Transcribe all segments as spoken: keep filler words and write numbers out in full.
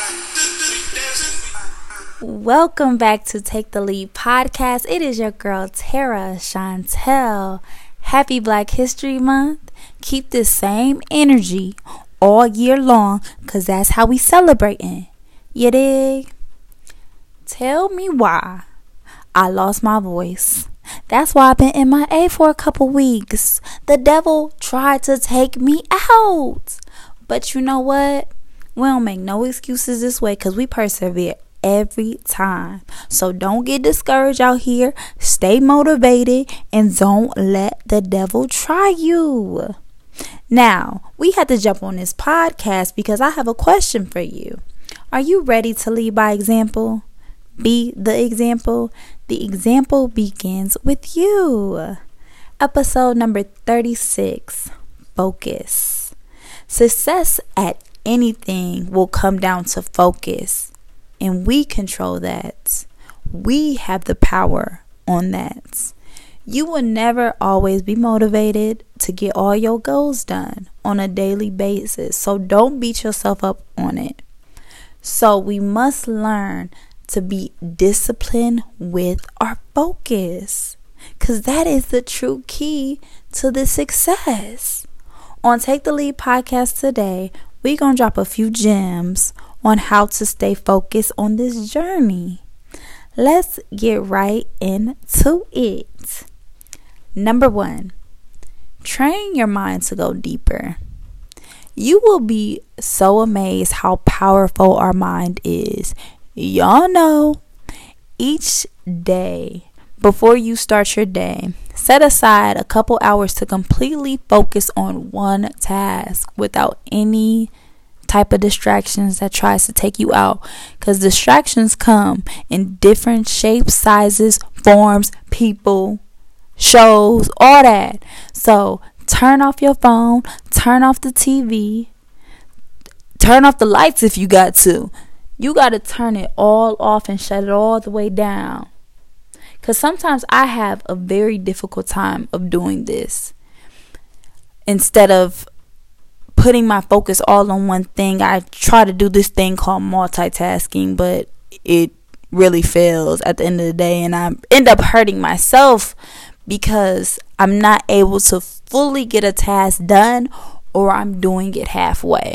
Welcome back to Take the Lead podcast. It is your girl Tara Chantel. Happy Black History Month. Keep this same energy all year long, cause that's how we celebrating. You dig? Tell me why I lost my voice. That's why I've been M I A for a couple weeks. The devil tried to take me out. But you know what? We don't make no excuses this way, cause we persevere every time. So don't get discouraged out here. Stay motivated and don't let the devil try you. Now, we had to jump on this podcast because I have a question for you. Are you ready to lead by example? Be the example. The example begins with you. Episode number thirty-six. Focus. Success at anything will come down to focus. And we control that. We have the power on that. You will never always be motivated to get all your goals done on a daily basis. So don't beat yourself up on it. So we must learn to be disciplined with our focus, because that is the true key to the success. On Take the Lead podcast today, we're going to drop a few gems on how to stay focused on this journey. Let's get right into it. Number one, train your mind to go deeper. You will be so amazed how powerful our mind is. Y'all know, each day before you start your day, set aside a couple hours to completely focus on one task without any type of distractions that tries to take you out, because distractions come in different shapes, sizes, forms, people, shows, all that. So turn off your phone, turn off the T V, turn off the lights if you got to. You got to turn it all off and shut it all the way down, because sometimes I have a very difficult time of doing this. Instead of putting my focus all on one thing, I try to do this thing called multitasking, but it really fails at the end of the day, and I end up hurting myself because I'm not able to fully get a task done, or I'm doing it halfway.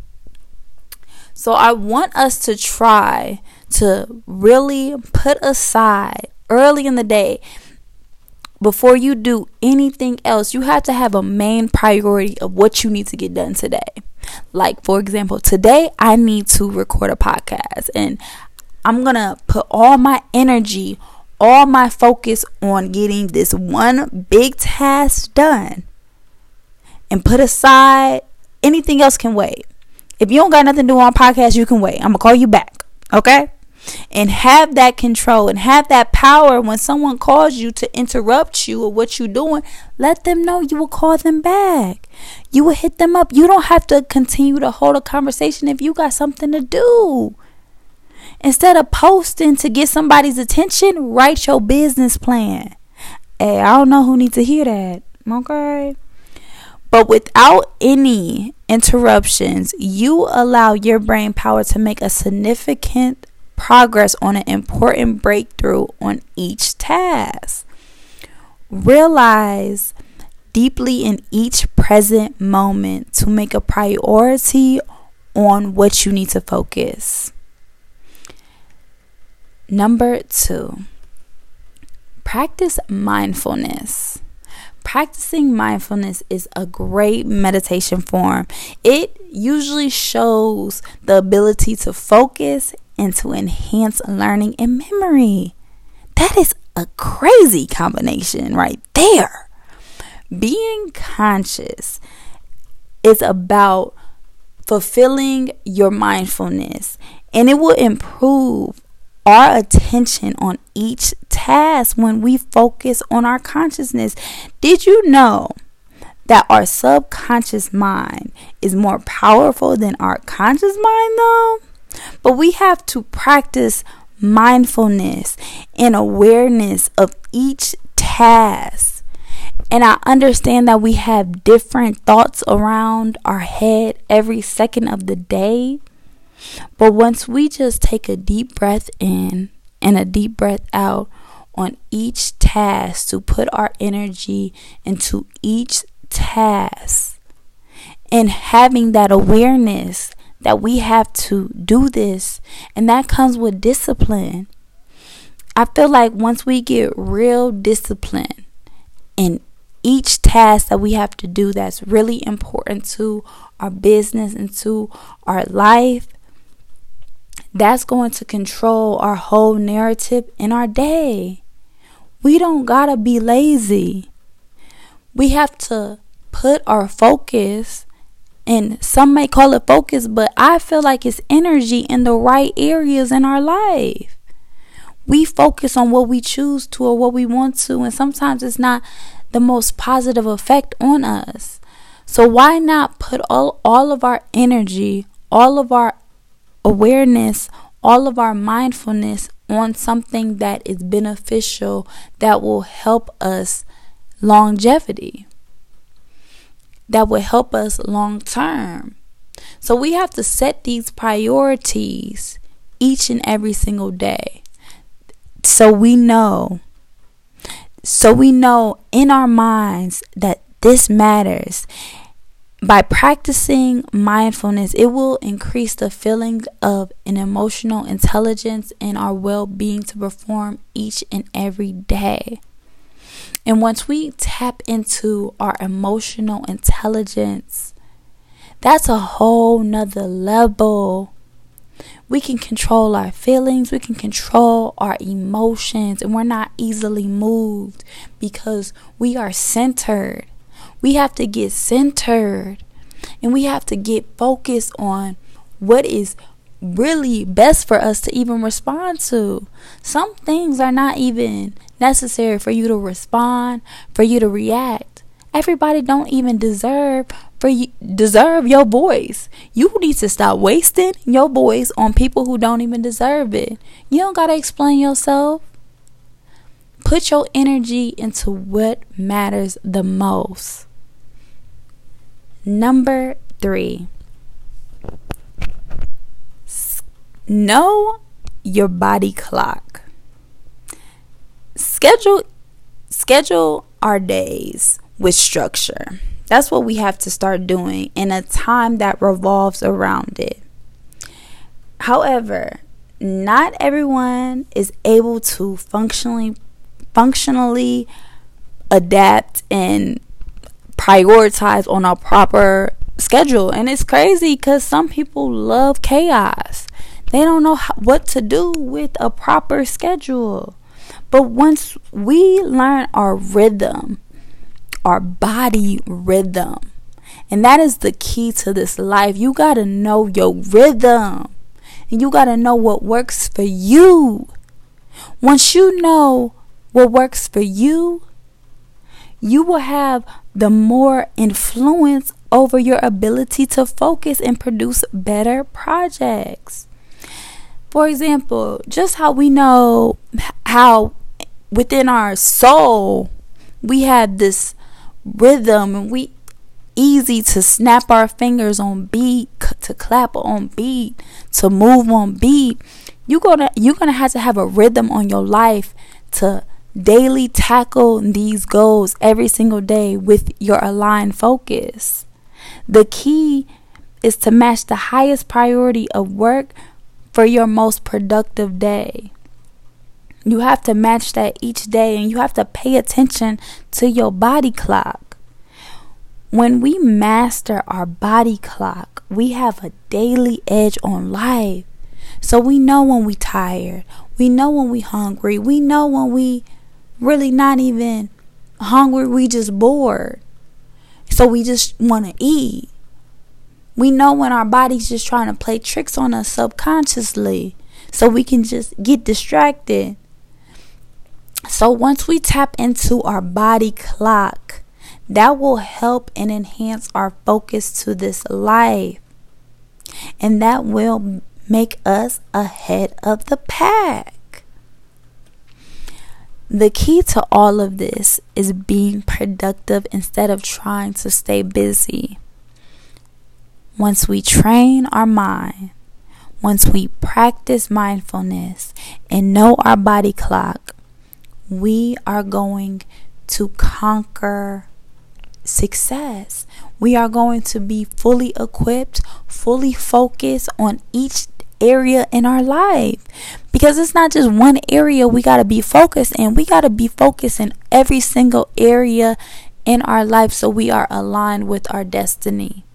So I want us to try to really put aside early in the day, before you do anything else, you have to have a main priority of what you need to get done today. Like, for example, today I need to record a podcast, and I'm going to put all my energy, all my focus on getting this one big task done, and put aside anything else can wait. If you don't got nothing to do on podcast, you can wait. I'm going to call you back. Okay? And have that control and have that power. When someone calls you to interrupt you or what you're doing, let them know you will call them back. You will hit them up. You don't have to continue to hold a conversation if you got something to do. Instead of posting to get somebody's attention, write your business plan. Hey, I don't know who needs to hear that. Okay? But without any interruptions, you allow your brain power to make a significant progress on an important breakthrough on each task. Realize deeply in each present moment to make a priority on what you need to focus. Number two, practice mindfulness. Practicing mindfulness is a great meditation form. It usually shows the ability to focus and to enhance learning and memory. That is a crazy combination right there. Being conscious is about fulfilling your mindfulness, and it will improve our attention on each task when we focus on our consciousness. Did you know that our subconscious mind is more powerful than our conscious mind though? But we have to practice mindfulness and awareness of each task. And I understand that we have different thoughts around our head every second of the day. But once we just take a deep breath in and a deep breath out on each task, to put our energy into each task, and having that awareness that we have to do this, and that comes with discipline. I feel like once we get real discipline in each task that we have to do that's really important to our business and to our life, that's going to control our whole narrative in our day. We don't gotta be lazy. We have to put our focus, and some may call it focus, but I feel like it's energy in the right areas in our life. We focus on what we choose to or what we want to, and sometimes it's not the most positive effect on us. So why not put all, all of our energy, all of our awareness, all of our mindfulness on something that is beneficial, that will help us longevity, that will help us long term. So we have to set these priorities each and every single day. So we know, so we know in our minds that this matters. By practicing mindfulness, it will increase the feeling of an emotional intelligence and our well-being to perform each and every day. And once we tap into our emotional intelligence, that's a whole nother level. We can control our feelings, we can control our emotions, and we're not easily moved because we are centered. We have to get centered, and we have to get focused on what is really best for us to even respond to. Some things are not even necessary for you to respond, for you to react. Everybody don't even deserve for you deserve your voice. You need to stop wasting your voice on people who don't even deserve it. You don't gotta explain yourself. Put your energy into what matters the most. Number three, know your body clock. Schedule schedule our days with structure. That's what we have to start doing in a time that revolves around it. However, not everyone is able to functionally functionally adapt and prioritize on a proper schedule. And it's crazy because some people love chaos. They don't know how, what to do with a proper schedule. But once we learn our rhythm, our body rhythm, and that is the key to this life. You got to know your rhythm, and you got to know what works for you. Once you know what works for you, you will have the more influence over your ability to focus and produce better projects. For example, just how we know how within our soul we have this rhythm, and we easy to snap our fingers on beat, to clap on beat, to move on beat. You gonna you're gonna have to have a rhythm on your life to daily tackle these goals every single day with your aligned focus. The key is to match the highest priority of work for your most productive day. You have to match that each day, and you have to pay attention to your body clock. When we master our body clock, we have a daily edge on life. So we know when we tired, we know when we hungry, we know when we really not even hungry, we just bored. So we just want to eat. We know when our body's just trying to play tricks on us subconsciously, so we can just get distracted. So once we tap into our body clock, that will help and enhance our focus to this life. And that will make us ahead of the pack. The key to all of this is being productive instead of trying to stay busy. Once we train our mind, once we practice mindfulness and know our body clock, we are going to conquer success. We are going to be fully equipped, fully focused on each area in our life, because it's not just one area we got to be focused in. We got to be focused in every single area in our life so we are aligned with our destiny.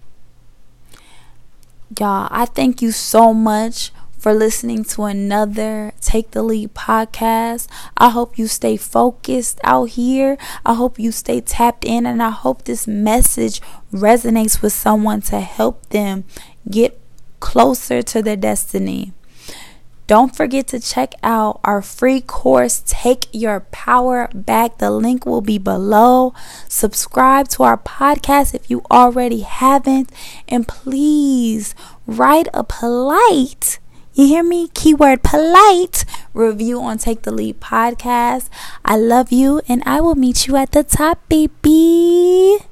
Y'all, I thank you so much for listening to another Take the Lead podcast. I hope you stay focused out here. I hope you stay tapped in, and I hope this message resonates with someone to help them get closer to their destiny. Don't forget to check out our free course, Take Your Power Back. The link will be below. Subscribe to our podcast if you already haven't. And please write a polite, you hear me? Keyword polite review on Take the Lead podcast. I love you, and I will meet you at the top, baby.